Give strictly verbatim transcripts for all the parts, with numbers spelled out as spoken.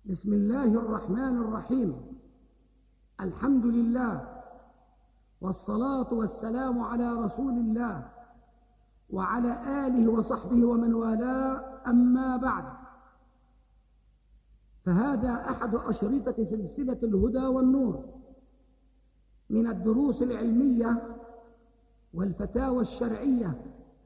بسم الله الرحمن الرحيم. الحمد لله والصلاة والسلام على رسول الله وعلى آله وصحبه ومن والاه، أما بعد، فهذا أحد أشرطة سلسلة الهدى والنور من الدروس العلمية والفتاوى الشرعية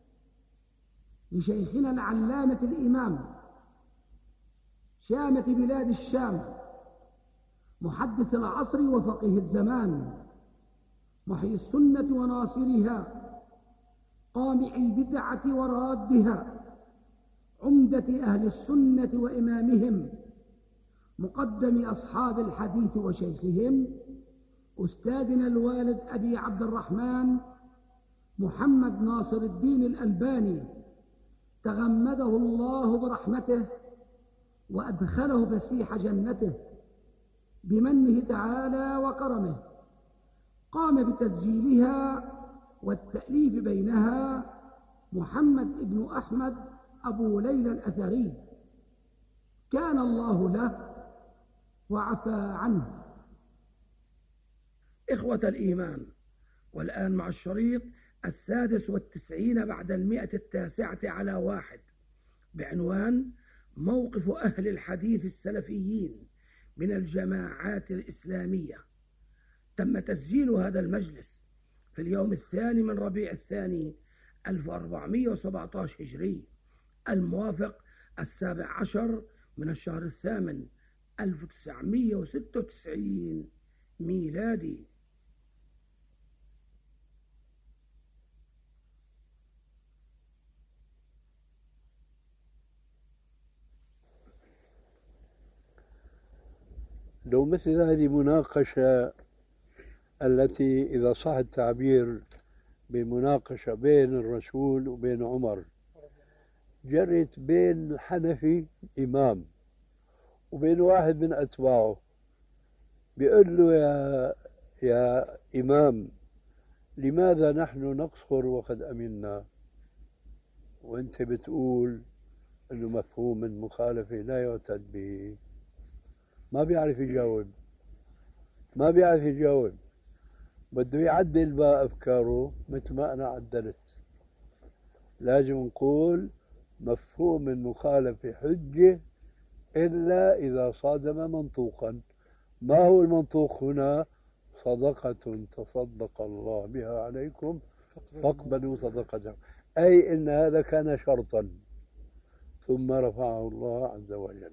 لشيخنا العلامة الإمام شامة بلاد الشام، محدث العصر وفقيه الزمان، محيي السنة وناصرها، قامع البدعة ورادها، عمدة أهل السنة وإمامهم، مقدم أصحاب الحديث وشيخهم، أستاذنا الوالد أبي عبد الرحمن محمد ناصر الدين الألباني، تغمده الله برحمته وأدخله فسيح جنته بمنه تعالى وكرمه. قام بتسجيلها والتأليف بينها محمد بن أحمد أبو ليلى الأثري، كان الله له وعفى عنه. إخوة الإيمان، والآن مع الشريط السادس والتسعين بعد المئة التاسعة على واحد بعنوان موقف أهل الحديث السلفيين من الجماعات الإسلامية. تم تسجيل هذا المجلس في اليوم الثاني من ربيع الثاني ألف وأربعمائة وسبعة عشر هجري، الموافق السابع عشر من الشهر الثامن ألف وتسعمائة وستة وتسعين ميلادي. لو مثل هذه مناقشة التي إذا صح التعبير بمناقشة بين الرسول وبين عمر، جرت بين الحنفي إمام وبين واحد من أتباعه، بيقول له يا يا إمام، لماذا نحن نقصر وقد أمنا، وأنت بتقول أنه مفهوم المخالفة لا يعتد به؟ ما بيعرف يجاوب، ما بيعرف يجاوب، بده يعدل بقى أفكاره مثل ما أنا عدلت. لازم نقول مفهوم المخالفة حجة إلا إذا صادم منطوقا. ما هو المنطوق هنا؟ صدقة تصدق الله بها عليكم فاقبلوا صدقته، أي إن هذا كان شرطا ثم رفعه الله عز وجل.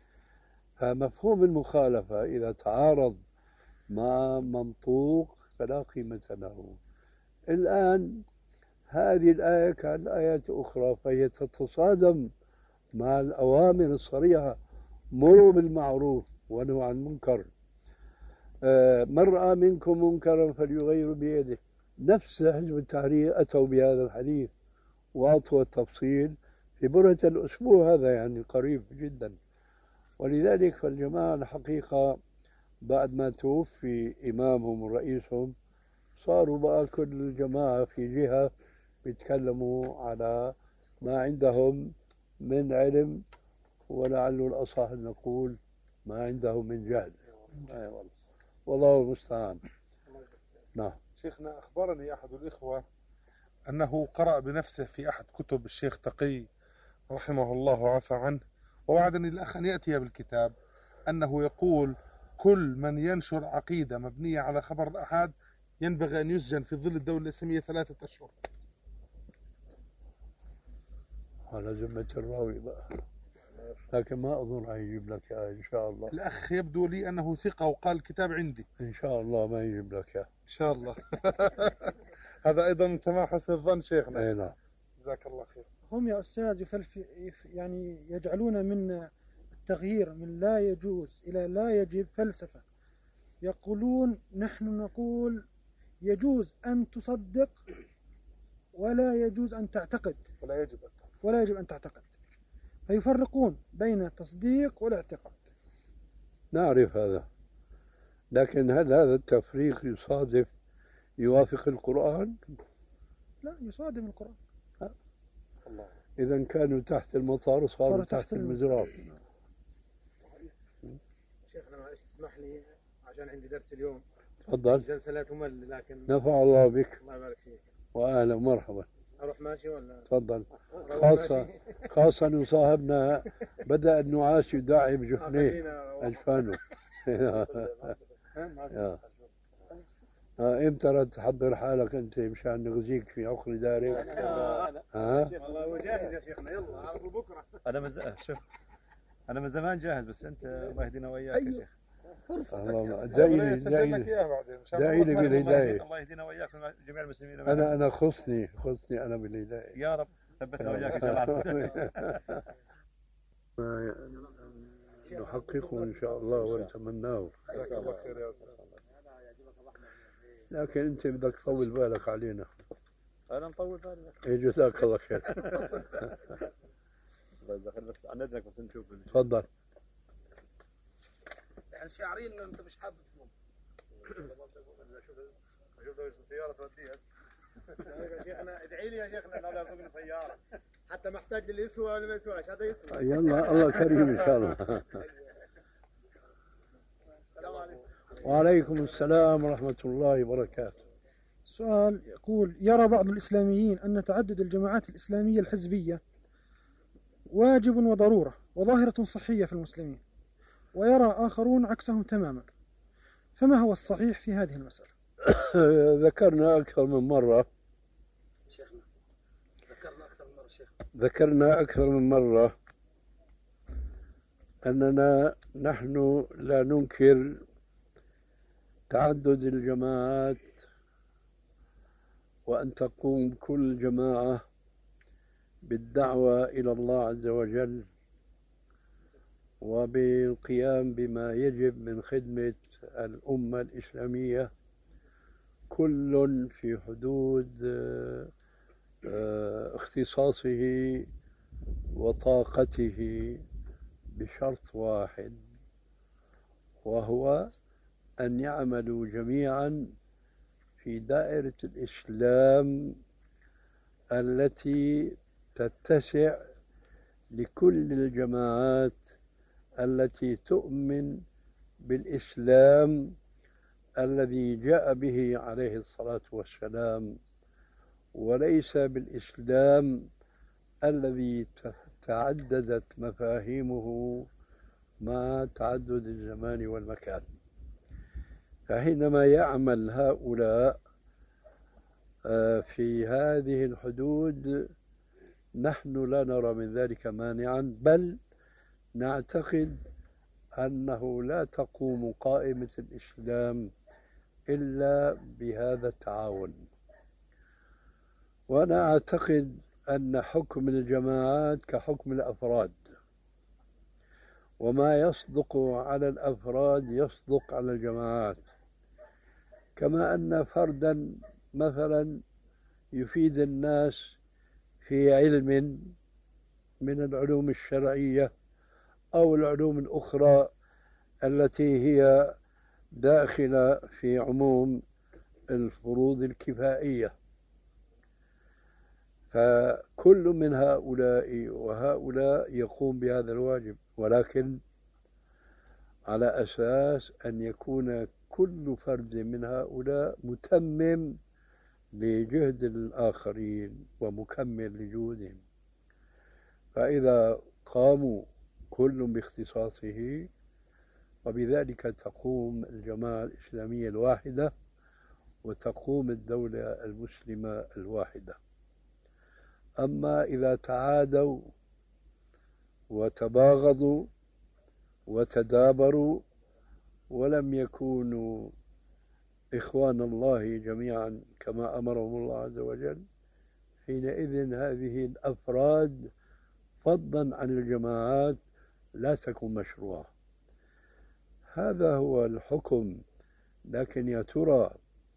فمفهوم المخالفة إذا تعارض مع منطوق فلا قيمة له. الآن هذه الآية كالآيات أخرى، فهي تتصادم مع الأوامر الصريحة: مروا بالمعروف ونهوا عن المنكر، آه من رأى منكم منكرا فليغير بيده. نفس حزب التحرير أتوا بهذا الحديث وأعطوا التفصيل في برهة الأسبوع هذا، يعني قريب جدا. ولذلك فالجماعة الحقيقة بعد ما توفي إمامهم ورئيسهم صاروا بقى كل جماعة في جهة بيتكلموا على ما عندهم من علم، ولعله الأصح أن نقول ما عندهم من جهل. أيوة. والله المستعان. نعم. شيخنا، أخبرني أحد الإخوة أنه قرأ بنفسه في أحد كتب الشيخ تقي رحمه الله وعفى عنه، ووعدني الأخ أن يأتي بالكتاب، أنه يقول كل من ينشر عقيدة مبنية على خبر الأحاد ينبغي أن يسجن في ظل الدولة الإسلامية ثلاثة أشهر. على ذمة الراوي بقى، لكن ما أظن هيجيب لك إياه إن شاء الله. الأخ يبدو لي أنه ثقة وقال الكتاب عندي. إن شاء الله ما يجيب لك إياه إن شاء الله. هذا أيضا من تمام حسن الظن شيخنا. أي نعم. جزاك الله خير. هم يا أستاذ يعني يجعلون من التغيير من لا يجوز إلى لا يجب فلسفة. يقولون نحن نقول يجوز أن تصدق ولا يجوز أن تعتقد، ولا يجب أن تعتقد. ولا يجب أن تعتقد، فيفرقون بين التصديق والاعتقاد. نعرف هذا، لكن هل هذا التفريق يصادف يوافق القرآن؟ لا، يصادم القرآن. إذا كانوا تحت المطار صاروا تحت, تحت المزراب. شيخنا معلش تسمح لي عشان عندي درس اليوم. تفضل. جلسة لا تمل لكن. نفع الله بك. الله يبارك فيك. وأهلا ومرحبا. أروح ماشي ولا؟ تفضل. خاصة خاصة إنه صاحبنا بدأ النعاس يداعي بجفنيه أجفانه. امتى رد تحضر حالك انت مشان نغزيك في عقر دارك؟ ها؟ والله هو جاهز يا شيخنا يلا عرفوا بكره. انا مز... شوف انا من زمان جاهز بس انت الله يهدينا وياك يا شيخ. الله داعي داعي داعي لي بالهدايه. الله يهدينا وياك جميع المسلمين. انا انا خصني خصني انا بالهدايه يا رب ثبتنا وياك ان شاء الله. نحققه ان شاء الله ونتمناه. جزاك الله خير يا استاذ. لكن انت بدك تطول بالك علينا. انا مطول بالي. اي جزاك الله خير. بس عن اذنك بس نشوف. تفضل. يعني شاعرين انه انت مش حابب تقوم. شوف السياره توديها. يا شيخنا ادعي لي يا شيخنا انه لا يرزقني سياره حتى محتاج للي يسوى ولا ما يسواش هذا يسوى. يلا الله كريم ان شاء الله. السلام عليكم. وعليكم السلام ورحمة الله وبركاته. سؤال يقول: يرى بعض الإسلاميين أن تعدد الجماعات الإسلامية الحزبية واجب وضرورة وظاهرة صحية في المسلمين، ويرى آخرون عكسهم تماما، فما هو الصحيح في هذه المسألة؟ ذكرنا أكثر من مرة شيخنا ذكرنا أكثر من مرة شيخ ذكرنا أكثر من مرة أننا نحن لا ننكر تعدد الجماعات وأن تقوم كل جماعة بالدعوة إلى الله عز وجل وبالقيام بما يجب من خدمة الأمة الإسلامية، كل في حدود اختصاصه وطاقته، بشرط واحد وهو أن يعملوا جميعا في دائرة الإسلام التي تتسع لكل الجماعات التي تؤمن بالإسلام الذي جاء به عليه الصلاة والسلام، وليس بالإسلام الذي تعددت مفاهيمه مع تعدد الزمان والمكان. فحينما يعمل هؤلاء في هذه الحدود نحن لا نرى من ذلك مانعا، بل نعتقد أنه لا تقوم قائمة الإسلام إلا بهذا التعاون. وأنا أعتقد أن حكم الجماعات كحكم الأفراد، وما يصدق على الأفراد يصدق على الجماعات، كما أن فردا مثلا يفيد الناس في علم من العلوم الشرعية أو العلوم الأخرى التي هي داخلة في عموم الفروض الكفائية، فكل من هؤلاء وهؤلاء يقوم بهذا الواجب، ولكن على أساس أن يكون كل فرد من هؤلاء متمم لجهد الآخرين ومكمل لجهودهم. فإذا قاموا كل باختصاصه وبذلك تقوم الجماعة الإسلامية الواحدة وتقوم الدولة المسلمة الواحدة. أما إذا تعادوا وتباغضوا وتدابروا ولم يكونوا إخوان الله جميعا كما أمرهم الله عز وجل، حينئذ هذه الأفراد فضلا عن الجماعات لا تكون مشروعة. هذا هو الحكم. لكن يا ترى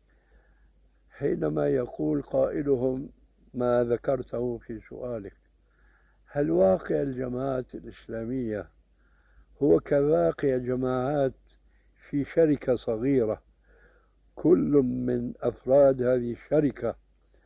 حينما يقول قائلهم ما ذكرته في سؤالك، هل واقع الجماعات الإسلامية هو كواقع جماعات في شركة صغيرة كل من أفراد هذه الشركة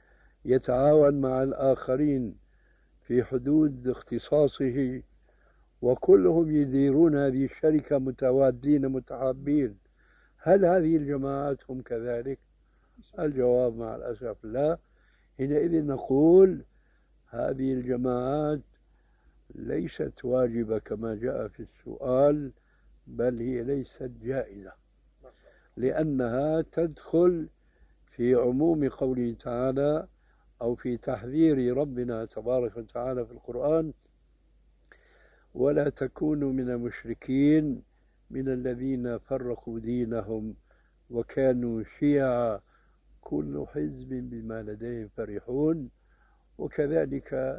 يتعاون مع الآخرين في حدود اختصاصه وكلهم يديرون هذه الشركة متوادين متحابين. هل هذه الجماعات هم كذلك؟ الجواب مع الأسف لا. حينئذ نقول هذه الجماعات ليست واجبة كما جاء في السؤال، بل هي ليست جائزة، لأنها تدخل في عموم قوله تعالى أو في تحذير ربنا تبارك وتعالى في القرآن: ولا تكونوا من المشركين من الذين فرقوا دينهم وكانوا شيعا كل حزب بما لديهم فرحون. وكذلك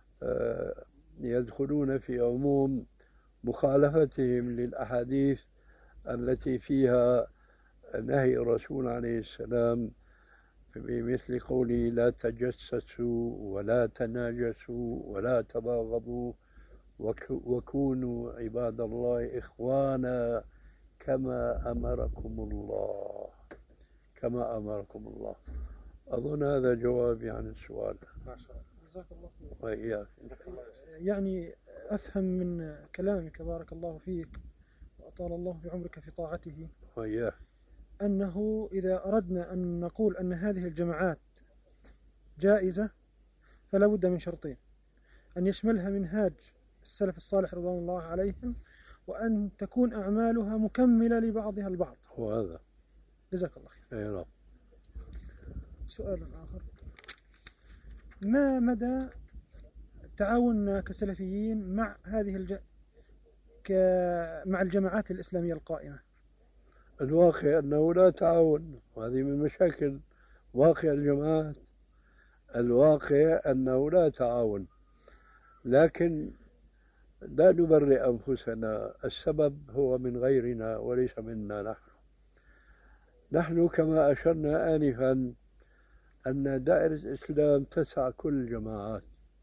يدخلون في عموم مخالفتهم للأحاديث التي فيها نهي الرسول عليه السلام بمثل قوله: لا تجسسوا ولا تناجسوا ولا تباغضوا وكونوا عباد الله إخوانا كما أمركم الله كما أمركم الله. أظن هذا جوابي عن السؤال. ما شاء الله. جزاك الله خير. وإياك. يعني أفهم من كلامك بارك الله فيك وأطال الله في عمرك في طاعته وإياك أنه إذا أردنا أن نقول أن هذه الجماعات جائزة فلا بد من شرطين: أن يشملها منهاج السلف الصالح رضوان الله عليهم، وأن تكون أعمالها مكملة لبعضها البعض. وهذا جزاك الله خير. أي نعم. سؤال آخر: ما مدى تعاوننا كسلفيين مع هذه الج... ك... مع الجماعات الإسلامية القائمة؟ الواقع أنه لا تعاون، وهذه من مشاكل واقع الجماعات. الواقع أنه لا تعاون، لكن لا نبرئ أنفسنا. السبب هو من غيرنا وليس منا نحن. نحن كما أشرنا آنفا أن دائرة الإسلام تسع كل الجماعات،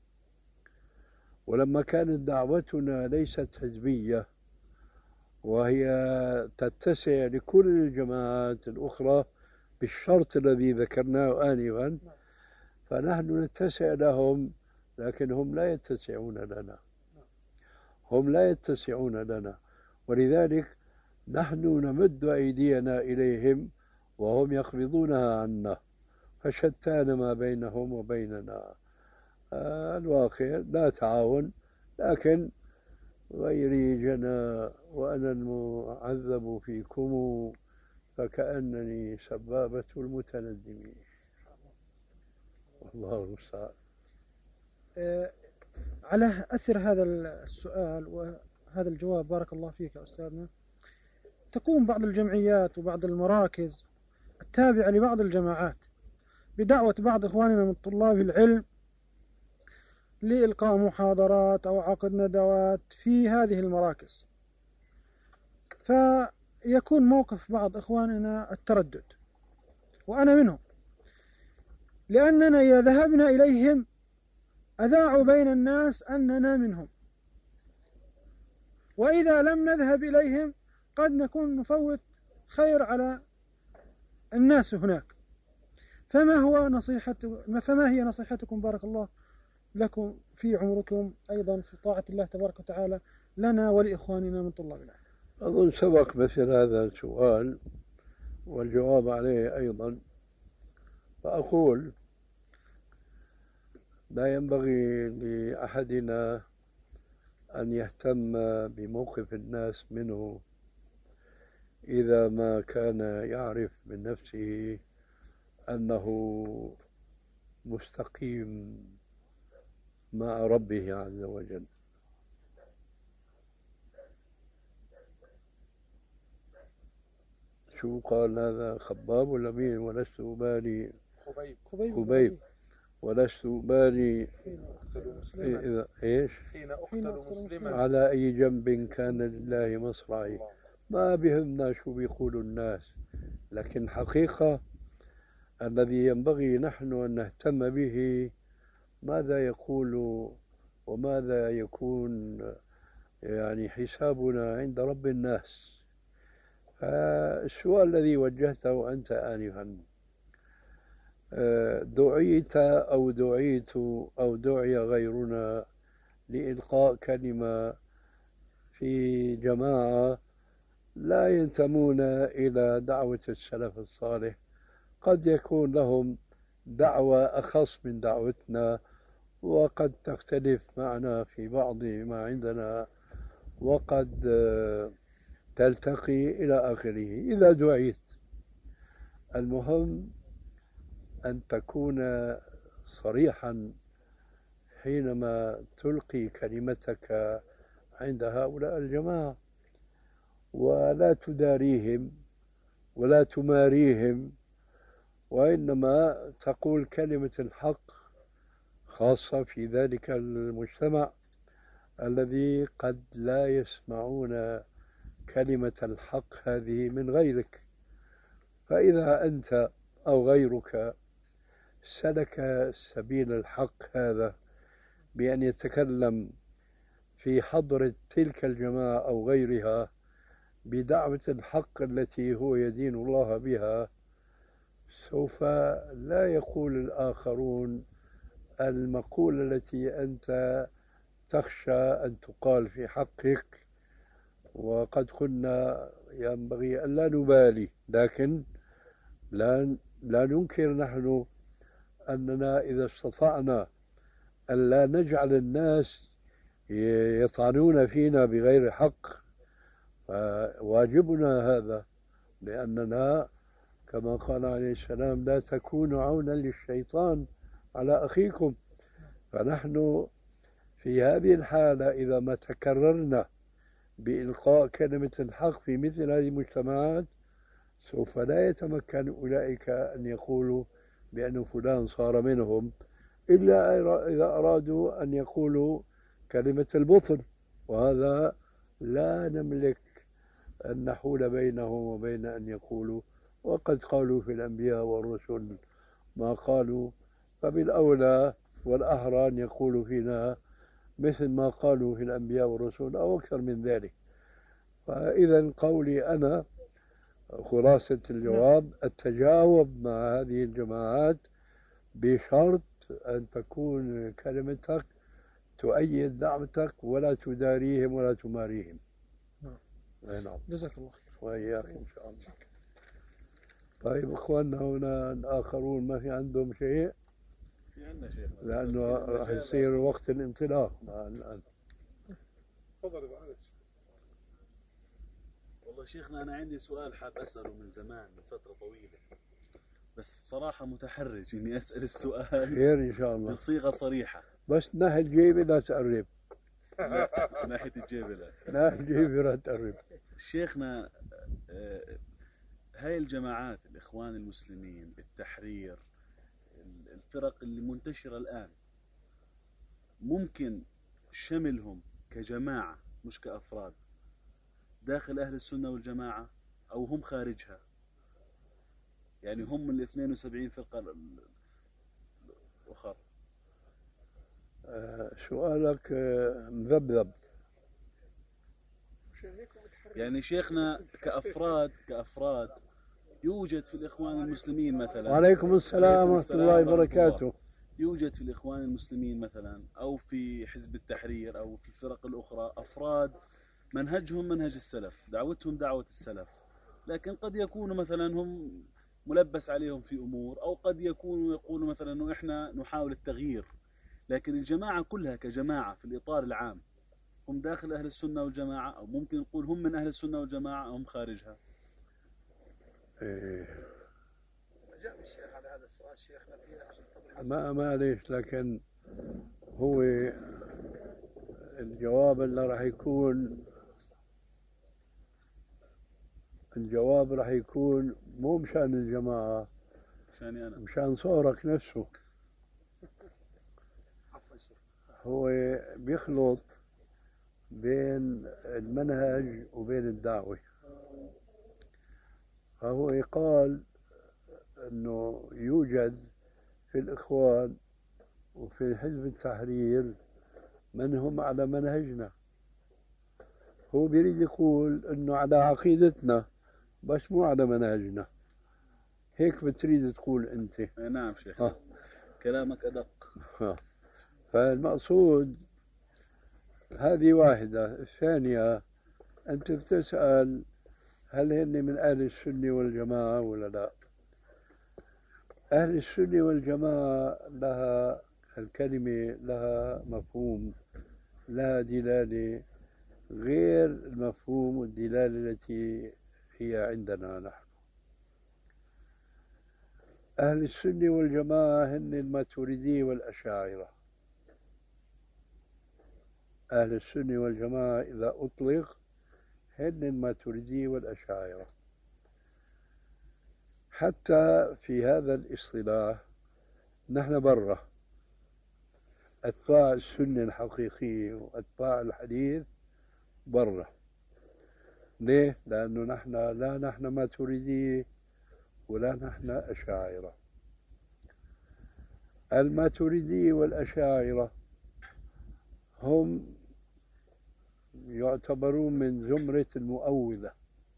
ولما كانت دعوتنا ليست حزبية وهي تتسع لكل الجماعات الأخرى بالشرط الذي ذكرناه آنفا، فنحن نتسع لهم، لكن هم لا يتسعون لنا هم لا يتسعون لنا ولذلك نحن نمد أيدينا إليهم وهم يقبضونها عنا، فشتان ما بينهم وبيننا. آه الواقع لا تعاون، لكن غيري جنى وأنا المعذب فيكم فكأنني سبابة المتندمين. والله المستعان. آه على أثر هذا السؤال وهذا الجواب بارك الله فيك يا أستاذنا، تقوم بعض الجمعيات وبعض المراكز التابعة لبعض الجماعات بدعوة بعض إخواننا من طلاب العلم لإلقاء محاضرات أو عقد ندوات في هذه المراكز، فيكون موقف بعض إخواننا التردد، وأنا منهم، لأننا إذا ذهبنا إليهم أذاعوا بين الناس أننا منهم، وإذا لم نذهب إليهم قد نكون نفوت خير على الناس هناك. فما هو نصيحة فما هي نصيحتكم بارك الله لكم في عمركم أيضا في طاعة الله تبارك وتعالى لنا ولإخواننا من طلاب العلم؟ أظن سبق مثل هذا السؤال والجواب عليه أيضا، فأقول لا ينبغي لأحدنا أن يهتم بموقف الناس منه إذا ما كان يعرف من نفسه أنه مستقيم مع ربه عز وجل. شو قال هذا خباب ولا مين؟ ولست أبالي خبيب خبيب ولست أبالي إذا إيش حين أقتل مسلما على أي جنب كان لله مصرعي. ما بهمنا شو بيقولوا الناس، لكن حقيقة الذي ينبغي نحن أن نهتم به ماذا يقول وماذا يكون يعني حسابنا عند رب الناس. فالسؤال الذي وجهته أنت آنفا، دعيت أو دعيت أو دعي غيرنا لإلقاء كلمة في جماعة لا ينتمون إلى دعوة السلف الصالح، قد يكون لهم دعوة أخص من دعوتنا، وقد تختلف معنا في بعض ما عندنا، وقد تلتقي إلى آخره إذا دعيت. المهم أن تكون صريحا حينما تلقي كلمتك عند هؤلاء الجماعة، ولا تداريهم ولا تماريهم، وإنما تقول كلمة الحق، خاصة في ذلك المجتمع الذي قد لا يسمعون كلمة الحق هذه من غيرك. فإذا أنت أو غيرك سلك سبيل الحق هذا بأن يتكلم في حضرة تلك الجماعة أو غيرها بدعوة الحق التي هو يدين الله بها، سوف لا يقول الآخرون المقولة التي أنت تخشى أن تقال في حقك. وقد قلنا ينبغي أن لا نبالي، لكن لا, لا ننكر نحن أننا إذا استطعنا أن لا نجعل الناس يطعنون فينا بغير حق فواجبنا هذا، لأننا كما قال عليه السلام لا تكونوا عونا للشيطان على أخيكم. فنحن في هذه الحالة إذا ما تكررنا بإلقاء كلمة الحق في مثل هذه المجتمعات سوف لا يتمكن أولئك أن يقولوا بأن فلان صار منهم، إلا إذا أرادوا أن يقولوا كلمة البطل، وهذا لا نملك أن نحول بينهم وبين أن يقولوا. وقد قالوا في الأنبياء والرسل ما قالوا، فبالأولى والأحرى أن يقولوا فينا مثل ما قالوا في الأنبياء والرسل أو أكثر من ذلك. فإذا قولي أنا خلاصة الجواب التجاوب مع هذه الجماعات بشرط أن تكون كلمتك تؤيد دعوتك ولا تداريهم ولا تماريهم. نعم. جزاك الله خير. وإياك إن شاء الله. طيب إخواننا هنا الآخرون ما في عندهم شيء؟ في عندنا شيء، لأنه راح يصير وقت الانطلاق الآن. تفضل. معلش. والله شيخنا أنا عندي سؤال حاب أسأله من زمان من فترة طويلة، بس بصراحة متحرج إني أسأل السؤال خير إن شاء الله بصيغة صريحة. بس ناحية جيبي لا تقرب. لا ناحية الجيب لا. ناحية جيبي لا تقرب. شيخنا هاي الجماعات الإخوان المسلمين، التحرير، الفرق اللي منتشرة الآن، ممكن شملهم كجماعة مش كأفراد داخل أهل السنة والجماعة أو هم خارجها؟ يعني هم من الاثنين وسبعين فرقة الأخرى. آه سؤالك آه مذبذب. يعني شيخنا كأفراد كأفراد يوجد في الإخوان المسلمين مثلا. وعليكم السلام ورحمة الله وبركاته. يوجد في الإخوان المسلمين مثلا أو في حزب التحرير أو في الفرق الأخرى أفراد منهجهم منهج السلف، دعوتهم دعوة السلف، لكن قد يكونوا مثلا هم ملبس عليهم في أمور، أو قد يكونوا يقولوا مثلا أنه إحنا نحاول التغيير، لكن الجماعة كلها كجماعة في الإطار العام هم داخل أهل السنة والجماعة، أو ممكن نقول هم من أهل السنة والجماعة أو هم خارجها. إيه. أجاب الشيخ على هذا السؤال شيخنا فيه ما معليش، لكن هو الجواب اللي راح يكون الجواب راح يكون مو مشان الجماعة، مشاني أنا، مشان صورك نفسه. هو بيخلط بين المنهج وبين الدعوة. فهو يقال أنه يوجد في الإخوان وفي حزب التحرير من هم على منهجنا. هو بيريد يقول أنه على عقيدتنا بس مو على منهجنا. هيك بتريد تقول أنت. نعم شيخ. آه. كلامك أدق. آه. فالمقصود هذه واحدة. الثانية أنت بتسأل هل هن من أهل السنة والجماعة ولا لا؟ أهل السنة والجماعة لها الكلمة لها مفهوم، لها دلالة غير المفهوم والدلالة التي هي عندنا نحن. أهل السنة والجماعة هن الماتريدية والأشاعرة. أهل السنة والجماعة إذا أطلق هن الماتريدية والأشاعرة. حتى في هذا الاصطلاح نحن برا أتباع السنة الحقيقية وأتباع الحديث برا. ليه؟ لأنه نحن لا نحن ماتريدية ولا نحن أشاعرة. الماتريدية والأشاعرة هم يعتبرون من زمرة المؤولة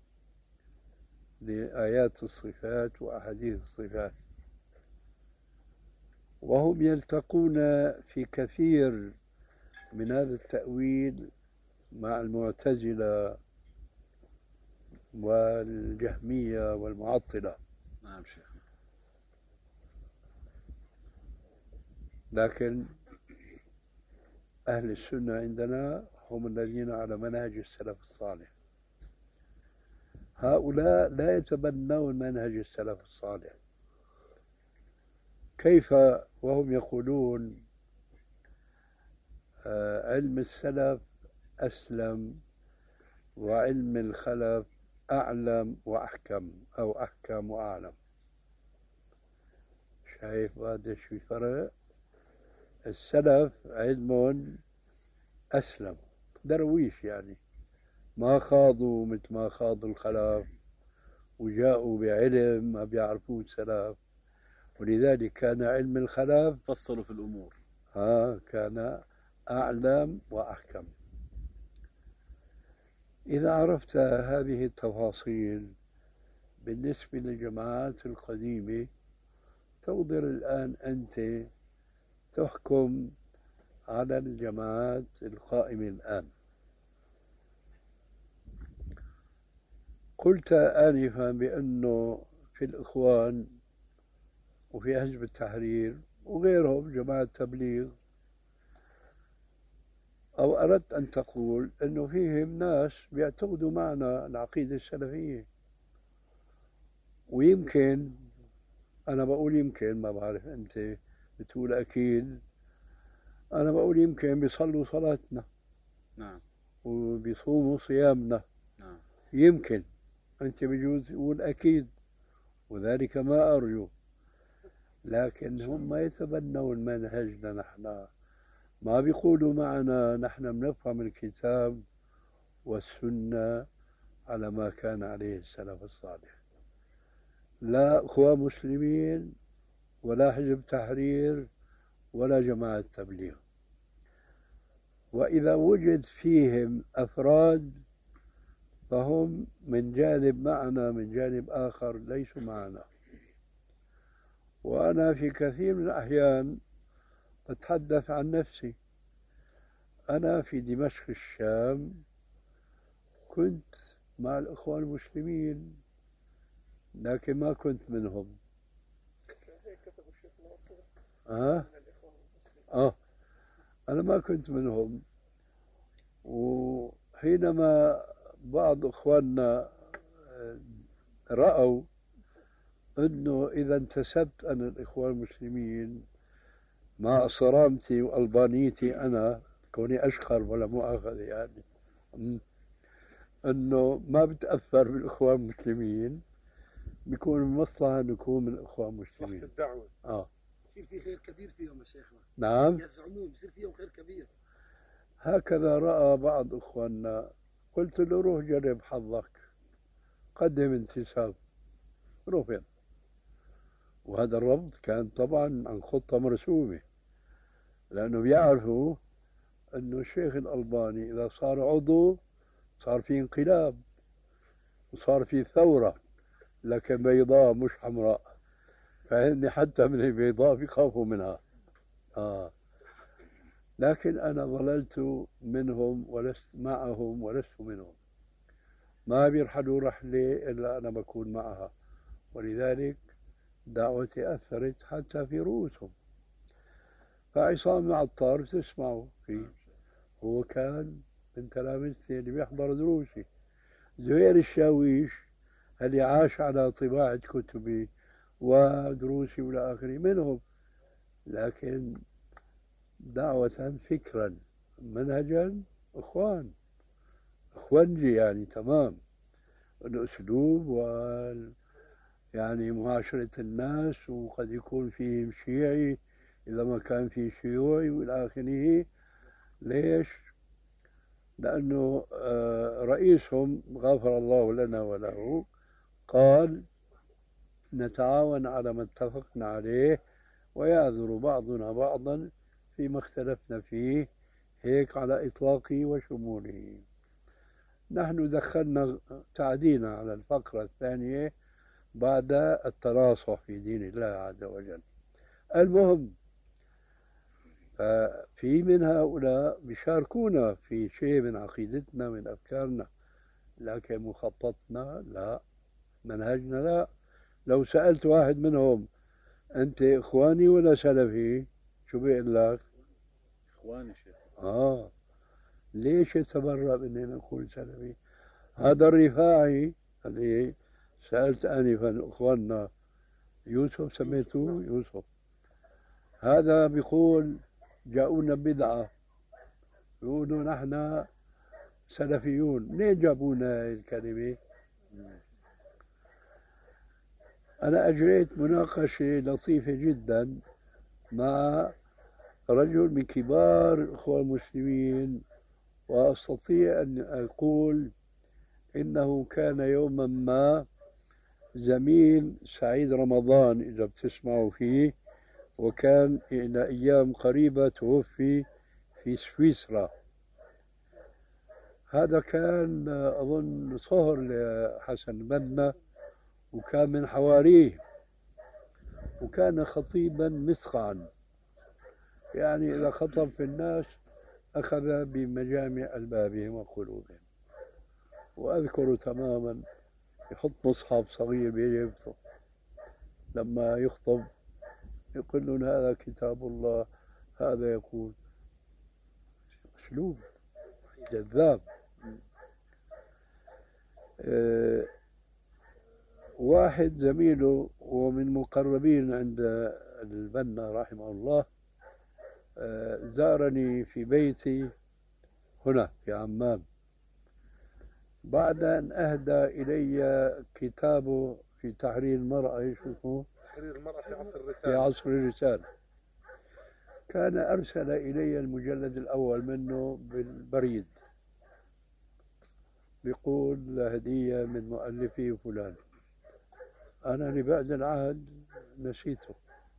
لآيات الصفات وأحاديث الصفات، وهم يلتقون في كثير من هذا التأويل مع المعتزلة والجهمية والمعطلة. نعم شيخ. لكن أهل السنة عندنا هم الذين على منهج السلف الصالح. هؤلاء لا يتبنون منهج السلف الصالح. كيف وهم يقولون آه علم السلف أسلم وعلم الخلف أعلم وأحكم أو أحكم وأعلم؟ شايف هذا شو فرق؟ السلف علم أسلم، درويش يعني، ما خاضوا مثل ما خاض الخلف وجاءوا بعلم ما بيعرفوه السلف، ولذلك كان علم الخلف فصلوا في الأمور ها كان أعلم وأحكم. إذا عرفت هذه التفاصيل بالنسبة للجماعات القديمة تقدر الآن أنت تحكم على الجماعات القائمة الآن. قلت آنفا بأنه في الإخوان وفي حزب التحرير وغيرهم جماعة تبليغ، أو أردت أن تقول أنه فيهم ناس بيعتقدوا معنا العقيدة السلفية، ويمكن أنا بقول يمكن ما بعرف أنت بتقول أكيد، أنا بقول يمكن بيصلوا صلاتنا. نعم. وبيصوموا صيامنا. نعم. يمكن أنت بجوز تقول أكيد، وذلك ما أرجو، لكن هم ما يتبنون منهجنا نحن، ما بيقولوا معنا نحن بنفهم الكتاب والسنة على ما كان عليه السلف الصالح. لا أخوة مسلمين ولا حزب تحرير ولا جماعة تبليغ. وإذا وجد فيهم أفراد فهم من جانب معنا، من جانب آخر ليسوا معنا. وأنا في كثير من الأحيان أتحدث عن نفسي. أنا في دمشق الشام كنت مع الإخوان المسلمين لكن ما كنت منهم. أه؟ آه أنا ما كنت منهم. وحينما بعض إخواننا رأوا أنه إذا انتسبت أنا الإخوان المسلمين مع صرامتي وألبانيتي أنا كوني أشخر ولا مؤاخذة يعني أنه ما بتأثر بالإخوان المسلمين، بيكون المصلحة نكون من الإخوان المسلمين. الدعوة آه يصير في خير كبير فيهم يا شيخنا. نعم يزعمون يصير فيهم خير كبير. هكذا رأى بعض إخواننا. قلت له روح جرب حظك، قدم انتساب، رفض. وهذا الرفض كان طبعا عن خطة مرسومة، لأنه بيعرفوا أنه الشيخ الألباني إذا صار عضو صار في انقلاب وصار في ثورة، لكن بيضاء مش حمراء، فهن حتى من البيضاء بيخافوا منها. آه. لكن أنا ظللت منهم ولست معهم ولست منهم. ما بيرحلوا رحلة إلا أنا بكون معها، ولذلك دعوتي أثرت حتى في رؤوسهم. فعصام العطار تسمعوا فيه، هو كان من تلامذتي اللي بيحضر دروسي. زهير الشاويش اللي عاش على طباعة كتبي ودروسي والى آخره منهم، لكن دعوة فكرا منهجا إخوان إخوانجي يعني تمام. الأسلوب وال يعني معاشرة الناس، وقد يكون فيهم شيعي إذا ما كان في شيوعي والى آخره. ليش؟ لأنه رئيسهم غفر الله لنا وله قال نتعاون على ما اتفقنا عليه ويعذر بعضنا بعضا فيما اختلفنا فيه، هيك على إطلاقه وشموله. نحن دخلنا تعدينا على الفقرة الثانية بعد التناصح في دين الله عز وجل. المهم، في من هؤلاء بيشاركونا في شيء من عقيدتنا من أفكارنا، لكن مخططنا لا، منهجنا لا. لو سألت واحد منهم أنت إخواني ولا سلفي، شو بيقول لك؟ إخواني شيخ. آه ليش يتبرأ من أن نقول سلفي؟ هذا الرفاعي اللي سألت آنفا إخواننا يوسف، سميته يوسف، هذا بيقول جاءونا بدعة، يقولوا نحن سلفيون. منين جابونا هاي الكلمة؟ أنا أجريت مناقشة لطيفة جدا مع رجل من كبار الأخوة المسلمين، وأستطيع أن أقول إنه كان يوما ما زميل سعيد رمضان إذا بتسمعوا فيه، وكان إلى أيام قريبة توفي في سويسرا. هذا كان أظن صهر لحسن بنا، وكان من حواريه، وكان خطيبا مسقعا، يعني إذا خطب في الناس أخذ بمجامع ألبابهم وقلوبهم. وأذكر تماما يحط مصحف صغير بيجيبته لما يخطب، يقول لهم هذا كتاب الله، هذا يقول أسلوب جذاب. أه واحد زميله ومن مقربين عند البنا رحمه الله أه زارني في بيتي هنا في عمان بعد أن أهدى إلي كتابه في تحرير المرأة. ايش اسمه؟ تحرير المرأة في عصر الرسالة. في عصر الرسالة. كان أرسل إلي المجلد الأول منه بالبريد، بيقول هدية من مؤلفي فلان. أنا لبعد العهد نسيته.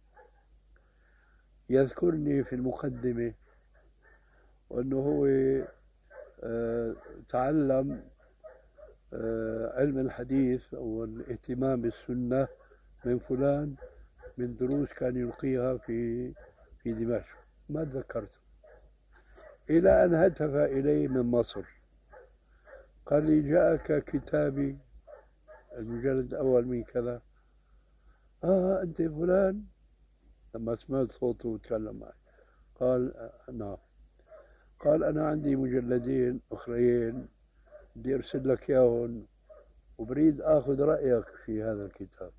يذكرني في المقدمة وأنه هو آه تعلم آه علم الحديث أو الاهتمام بالسنة من فلان، من دروس كان يلقيها في في دمشق، ما تذكرته. إلى أن هتف إلي من مصر قال لي جاءك كتابي المجلد الأول من كذا. آه أنت فلان؟ لما سمعت صوته وتكلم معي قال آه نعم. قال أنا عندي مجلدين أخرين بدي أرسل لك إياهم وبريد أخذ رأيك في هذا الكتاب.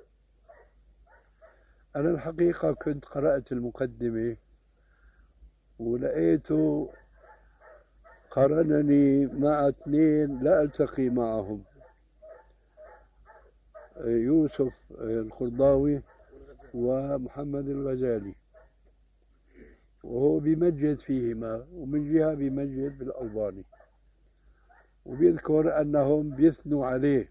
أنا الحقيقة كنت قرأت المقدمة ولقيته قارنني مع اثنين لا ألتقي معهم، يوسف الخرضاوي ومحمد الغزالي، وهو بيمجد فيهما، ومن جهة بيمجد بالألباني، وبيذكر أنهم بيثنوا عليه.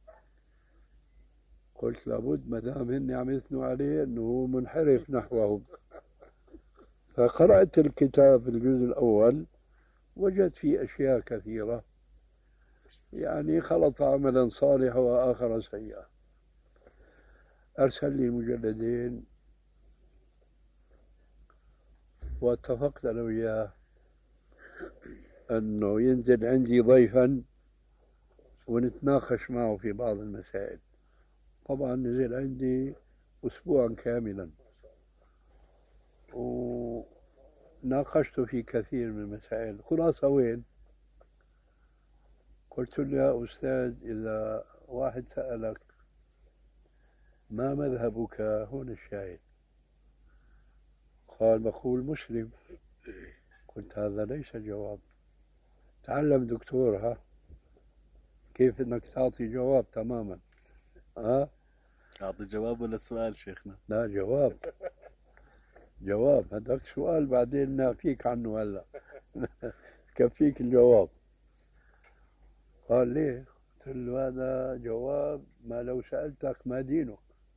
قلت لابد ما دام هن عم يثنوا عليه أنه منحرف نحوهم. فقرأت الكتاب الجزء الأول، وجدت فيه أشياء كثيرة، يعني خلط عملا صالحا وآخر سيئا. أرسل لي المجلدين واتفقت أنا وياه أنه ينزل عندي ضيفا ونتناقش معه في بعض المسائل. طبعا نزل عندي أسبوعا كاملا وناقشته في كثير من المسائل. خلاصة وين؟ قلت له يا أستاذ إذا واحد سألك ما مذهبك، هون الشاهد، قال بقول مسلم. قلت هذا ليس جواب. تعلم دكتور، ها كيف انك تعطي جواب تماما. ها أعطي جواب ولا سؤال شيخنا؟ لا جواب. جواب. هذاك سؤال بعدين نافيك عنه هلا. كفيك الجواب. قال ليه؟ قلت له هذا جواب ما لو سألتك ما دينك.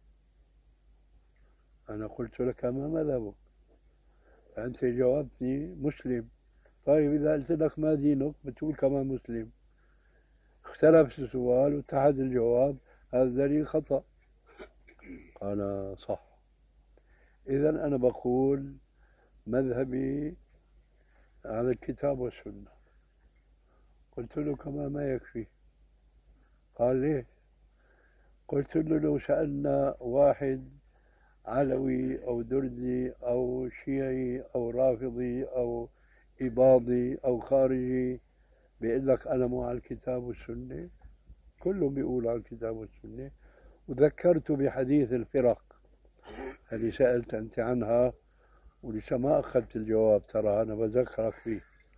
أنا قلت لك ما مذهبك، أنت جاوبتني مسلم. طيب إذا قلت لك ما دينك بتقول كمان مسلم. اختلف السؤال واتحد الجواب، هذا دليل خطأ. قال صح. إذا أنا بقول مذهبي على الكتاب والسنة. قلت له كما ما يكفي. قال ليه؟ قلت له لو سألنا واحد علوي أو دردي أو شيعي أو رافضي أو إباضي أو خارجي بيقول لك أنا مو على الكتاب والسنة، كلهم بيقولوا على الكتاب والسنة. وذكرت بحديث الفرق اللي سألت أنت عنها ولسه ما أخذت الجواب، ترى أنا بذكرك فيه.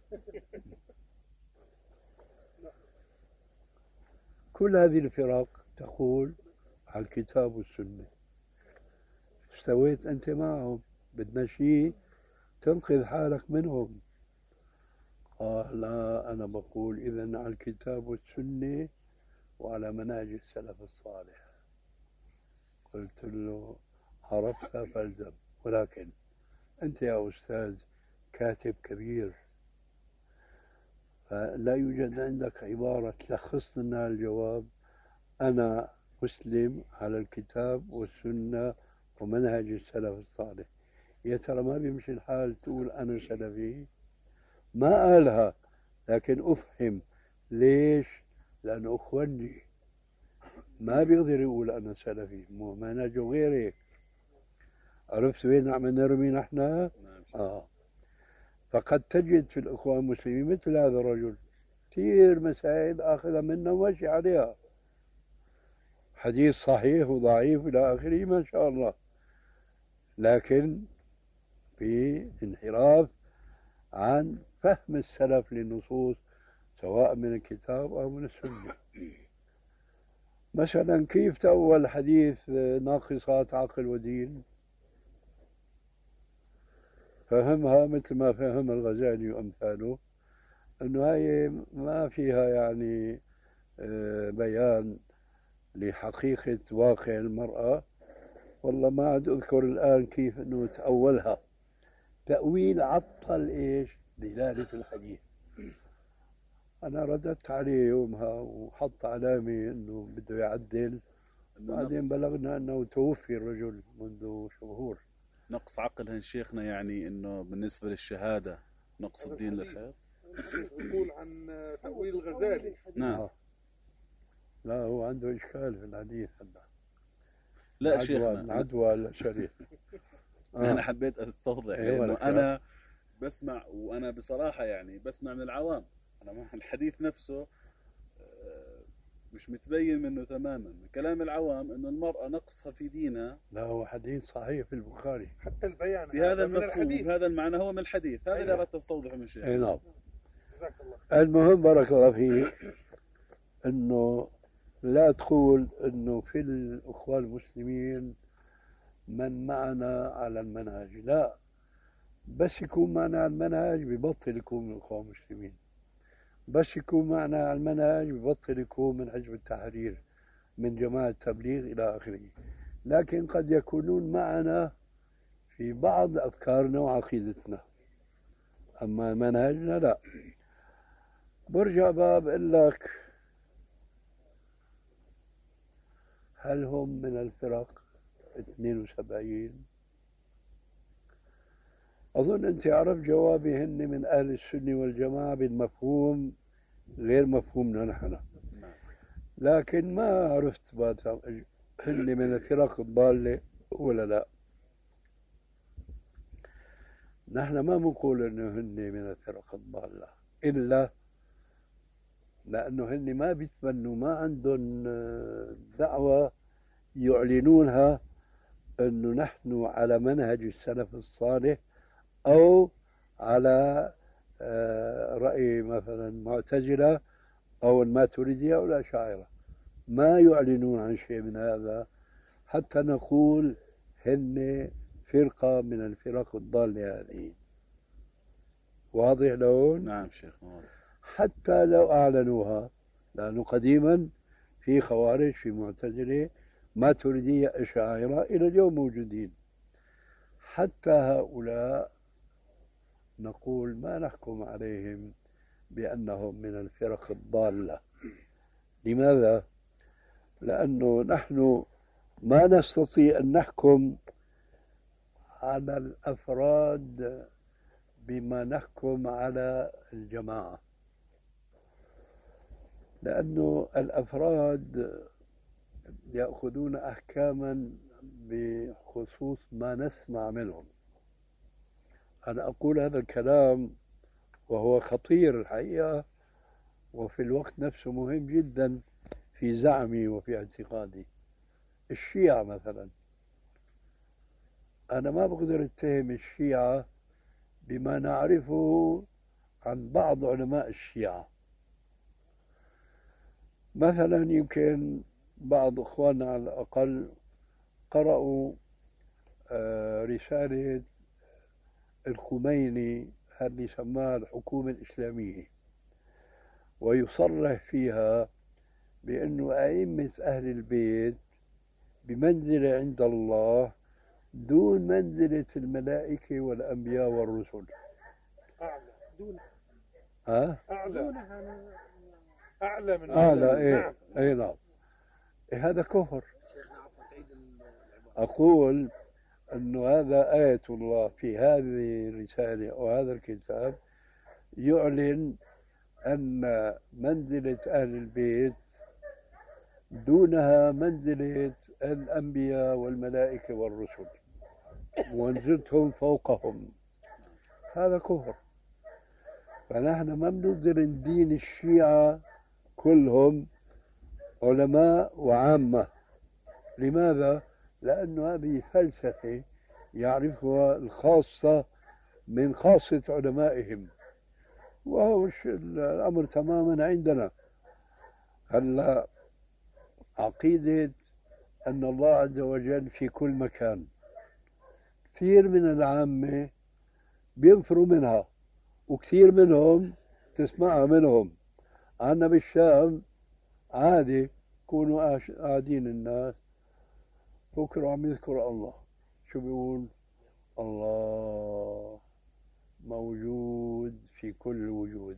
كل هذه الفرق تقول على الكتاب والسنة. استويت أنت معهم، بدنا شيء تنقذ حالك منهم. قال لا، أنا بقول إذن على الكتاب والسنة وعلى منهج السلف الصالح. قلت له عرفت فالزم، ولكن أنت يا أستاذ كاتب كبير، فلا يوجد عندك عبارة تلخص لنا الجواب. أنا مسلم على الكتاب والسنة ومنهج السلف الصالح. يا ترى ما بيمشي الحال تقول أنا سلفي؟ ما قالها، لكن أفهم ليش؟ لأنه أخواني ما بيقدر يقول أنا سلفي، مو منهجه غير هيك. عرفت وين عم نرمي نحن؟ آه. فقد تجد في الإخوان المسلمين مثل هذا الرجل كثير مسائل آخذها منا وماشي عليها، حديث صحيح وضعيف إلى آخره ما شاء الله، لكن في انحراف عن فهم السلف للنصوص سواء من الكتاب أو من السنة. مثلا كيف تأول حديث ناقصات عقل ودين؟ فهمها مثل ما فهم الغزالي وأمثاله، أنه هاي ما فيها يعني بيان لحقيقة واقع المرأة. والله ما عاد أذكر الآن كيف أنه تأولها. تأويل عطل إيش؟ دلالة الحديث. أنا رددت عليه يومها وحط علامة أنه بده يعدل، بعدين بلغنا أنه توفي الرجل منذ شهور. نقص عقلها شيخنا، يعني أنه بالنسبة للشهادة نقص الدين للحياة. الشيخ يقول عن تأويل الغزالي. نعم. لا هو عنده إشكال في الحديث هذا. لا شيخنا، العدوى الشريف. آه. أنا حبيت أستوضح لأنه أنا بسمع، وأنا بصراحة يعني بسمع من العوام. أنا الحديث نفسه مش متبين منه تماما. كلام العوام أنه المرأة نقصها في دينها. لا هو حديث صحيح في البخاري حتى البيان بهذا المفهوم، بهذا المعنى، هو من الحديث. هذا اللي أردت أستوضحه من شيء. أي نعم. المهم بارك الله فيك أنه لا تقول أنه في الأخوة المسلمين من معنا على المنهج، لا، بس يكون معنا على المنهج ببطل يكون من الأخوة المسلمين، بس يكون معنا على المنهج ببطل يكون من حزب التحرير، من جماعة التبليغ إلى آخره. لكن قد يكونون معنا في بعض أفكارنا وعقيدتنا، أما منهجنا لا. برجع باب أقول لك هل هم من الفرق اثنين وسبعين؟ أظن أنت عرف جوابي، هن من أهل السنة والجماعة بالمفهوم غير مفهومنا نحن. لكن ما عرفت ما هن من الفرق الضالة ولا لا. نحن ما بنقول انه هن من الفرق الضالة الا لانه هن ما بيتبنوا، ما عندهم دعوة يعلنونها انه نحن على منهج السلف الصالح او على رأي مثلا معتزلة او الماتريدية او الاشاعرة. ما يعلنون عن شيء من هذا حتى نقول هن فرقة من الفرق الضالة هذه. واضح لون؟ نعم شيخ واضح. حتى لو أعلنوها، لأنه قديما في خوارج، في معتزلة، ماتريدية، أشاعرة إلى اليوم موجودين. حتى هؤلاء نقول ما نحكم عليهم بأنهم من الفرق الضالة. لماذا؟ لأنه نحن ما نستطيع أن نحكم على الأفراد بما نحكم على الجماعة، لأنه الأفراد يأخذون أحكاما بخصوص ما نسمع منهم. أنا أقول هذا الكلام وهو خطير الحقيقة، وفي الوقت نفسه مهم جدا في زعمي وفي اعتقادي. الشيعة مثلا، أنا ما بقدر أتهم الشيعة بما نعرفه عن بعض علماء الشيعة. مثلا يمكن بعض إخواننا على الأقل قرأوا رسالة الخميني اللي سماها الحكومة الإسلامية، ويصرح فيها بأنه أئمة أهل البيت بمنزلة عند الله دون منزلة الملائكة والأنبياء والرسل. أعلى دون ها؟ أعلى أعلى من أعلى إيه؟ نعم. أي نعم. إيه هذا كفر. أقول أنه هذا آية الله في هذه الرسالة أو هذا الكتاب يعلن أن منزلة أهل البيت دونها منزلة الأنبياء والملائكة والرسل، وانزلتهم فوقهم. هذا كفر. فنحن ما بنقدر ندين الشيعة كلهم علماء وعامة. لماذا؟ لأنه هذه فلسفة يعرفها الخاصة من خاصة علمائهم، وهو الأمر تماما عندنا. هلا عقيدة أن الله عز وجل في كل مكان، كثير من العامة بينفروا منها، وكثير منهم تسمعها منهم. عنا بالشام عادي يكونوا قاعدين الناس بكرة عم يذكر الله، شو بيقول؟ الله موجود في كل وجود،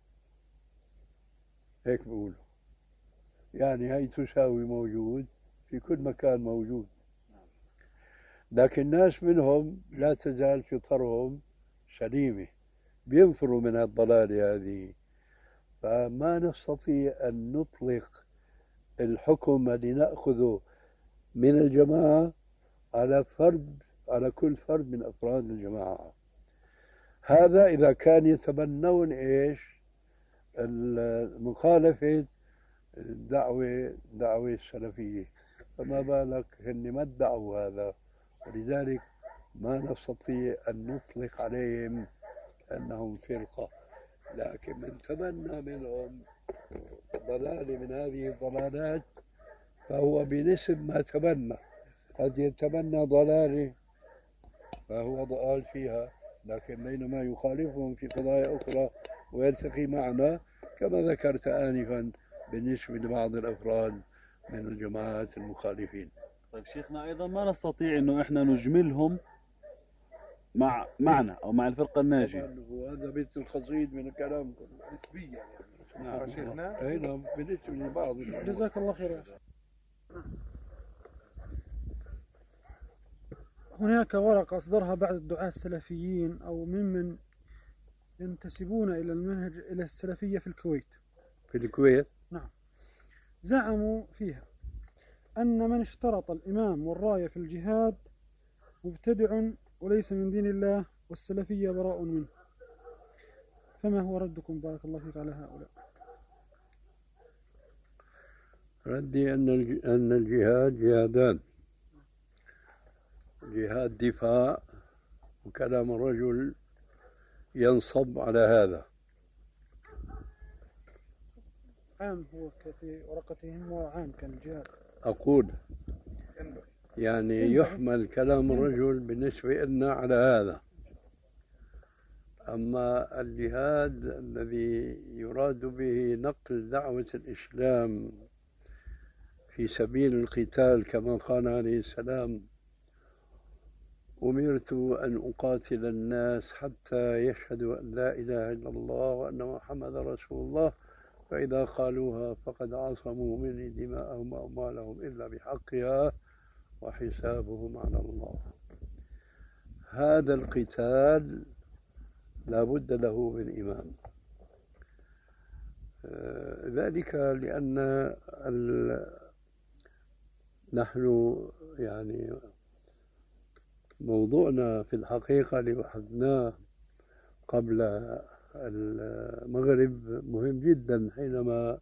هيك بيقولوا. يعني هي تساوي موجود في كل مكان موجود. لكن ناس منهم لا تزال فطرهم سليمة، بينفروا من الضلالة هذه. فما نستطيع أن نطلق الحكم الذي نأخذه من الجماعة على فرد، على كل فرد من أفراد الجماعة. هذا إذا كان يتبنون إيش؟ المخالفة الدعوة دعوة السلفية، فما بالك هن ما ادعوا هذا. ولذلك ما نستطيع أن نطلق عليهم أنهم فرقة. لكن من تبنى منهم ضلالة من هذه الضلالات فهو بنسب ما تبنى. قد يتبنى ضلالة فهو ضال فيها، لكن بينما يخالفهم في قضايا أخرى ويلتقي معنا، كما ذكرت آنفا بالنسبة لبعض الأفراد من الجماعات المخالفين. طيب شيخنا، أيضا ما نستطيع أنه إحنا نجملهم مع معنا أو مع الفرقة الناجية. وهذا بيت القصيد من الكلام نسبيا يعني. نعم شيخنا أي نعم بالنسبة لبعض. جزاك الله خير. هناك ورقة أصدرها بعض الدعاة السلفيين أو ممن ينتسبون إلى المنهج إلى السلفية في الكويت. في الكويت؟ نعم. زعموا فيها أن من اشترط الإمام والراية في الجهاد مبتدع وليس من دين الله والسلفية براء منه. فما هو ردكم بارك الله فيك على هؤلاء؟ ردي أن أن الجهاد جهادان، جهاد دفاع، وكلام الرجل ينصب على هذا. عام هو في ورقتهم وعام كان الجهاد. أقول يعني يحمل كلام الرجل بالنسبة لنا على هذا. أما الجهاد الذي يراد به نقل دعوة الإسلام في سبيل القتال كما قال عليه السلام: أمرت أن أقاتل الناس حتى يشهدوا أن لا إله إلا الله وأن محمد رسول الله، فإذا قالوها فقد عصموا مني دماءهم وأموالهم إلا بحقها وحسابهم على الله. هذا القتال لا بد له من إمام، ذلك لأن نحن يعني موضوعنا في الحقيقة اللي بحثناه قبل المغرب مهم جدا، حينما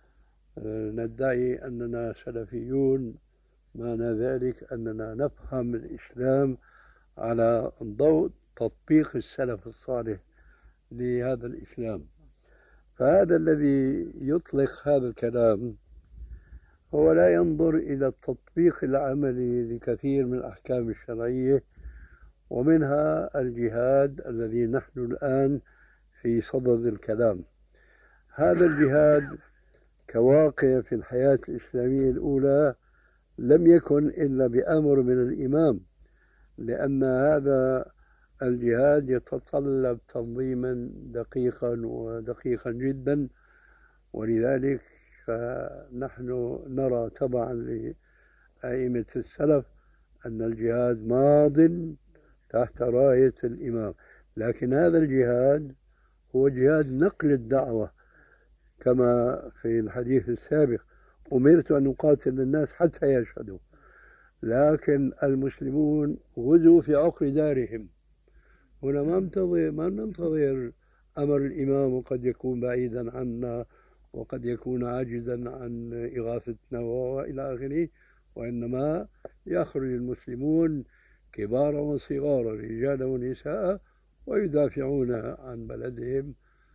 ندعي أننا سلفيون، معنى ذلك أننا نفهم الإسلام على ضوء تطبيق السلف الصالح لهذا الإسلام. فهذا الذي يطلق هذا الكلام هو لا ينظر إلى التطبيق العملي لكثير من الأحكام الشرعية، ومنها الجهاد الذي نحن الآن في صدد الكلام. هذا الجهاد كواقع في الحياة الإسلامية الأولى لم يكن إلا بأمر من الإمام، لأن هذا الجهاد يتطلب تنظيما دقيقا ودقيقا جدا، ولذلك فنحن نرى تبعا لأئمة السلف أن الجهاد ماض تحت راية الإمام. لكن هذا الجهاد هو جهاد نقل الدعوة، كما في الحديث السابق: أمرت أن أقاتل الناس حتى يشهدوا. لكن المسلمون غزوا في عقر دارهم. هنا ما ننتظر ما ننتظر أمر الإمام، وقد يكون بعيدا عنا وقد يكون عاجزا عن إغاثتنا وإلى آخره، وإنما يخرج المسلمون كبارا وصغارا رجالا ونساء ويدافعون عن بلدهم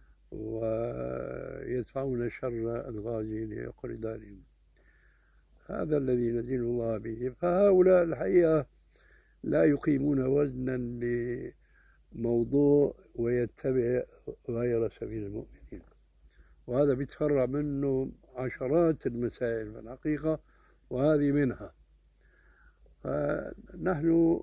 ويدفعون شر الغازي لعقر دارهم. هذا الذي ندين الله به. فهؤلاء الحقيقة لا يقيمون وزنا لموضوع ويتبع غير سبيل المؤمنين، وهذا بيتفرع منه عشرات المسائل في الحقيقة، وهذه منها. فنحن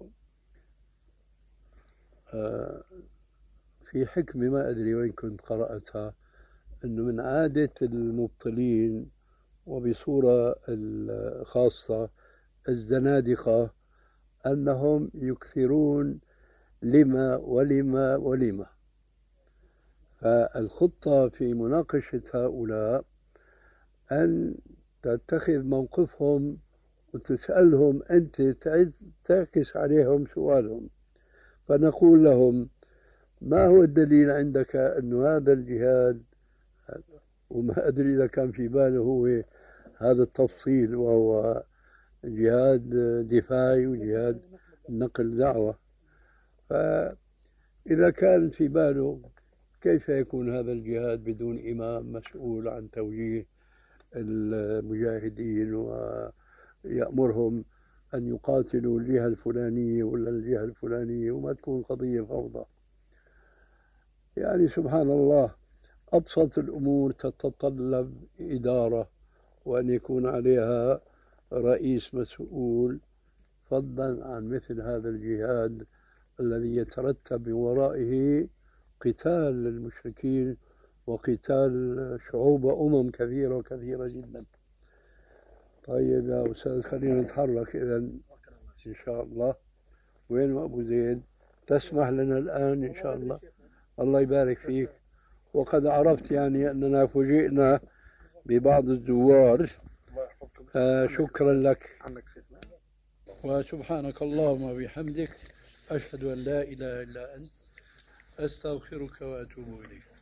في حكمة ما أدري وين كنت قرأتها، أنه من عادة المبطلين وبصورة خاصة الزنادقة أنهم يكثرون لما ولما ولما. فالخطة في مناقشة هؤلاء أن تتخذ موقفهم وتسألهم أنت، تعكس عليهم سؤالهم. فنقول لهم: ما هو الدليل عندك أن هذا الجهاد، وما أدري إذا كان في باله هو هذا التفصيل، وهو جهاد دفاعي وجهاد نقل دعوة. فإذا كان في باله كيف يكون هذا الجهاد بدون إمام مسؤول عن توجيه المجاهدين ويأمرهم أن يقاتلوا الجهة الفلانية ولا الجهة الفلانية، وما تكون قضية فوضى؟ يعني سبحان الله، أبسط الأمور تتطلب إدارة، وأن يكون عليها رئيس مسؤول، فضلا عن مثل هذا الجهاد الذي يترتب من ورائه قتال للمشركين وقتال شعوب وأمم كثيرة وكثيرة جدا. طيب يا أستاذ، خلينا نتحرك إذا إن شاء الله. وين أبو زيد؟ تسمح لنا الآن إن شاء الله. الله يبارك فيك. وقد عرفت يعني أننا فوجئنا ببعض الزوار يحفظكم. آه شكرا لك. عنك شيخنا. وسبحانك اللهم وبحمدك أشهد أن لا إله إلا أنت أستغفرك وأتوب إليك.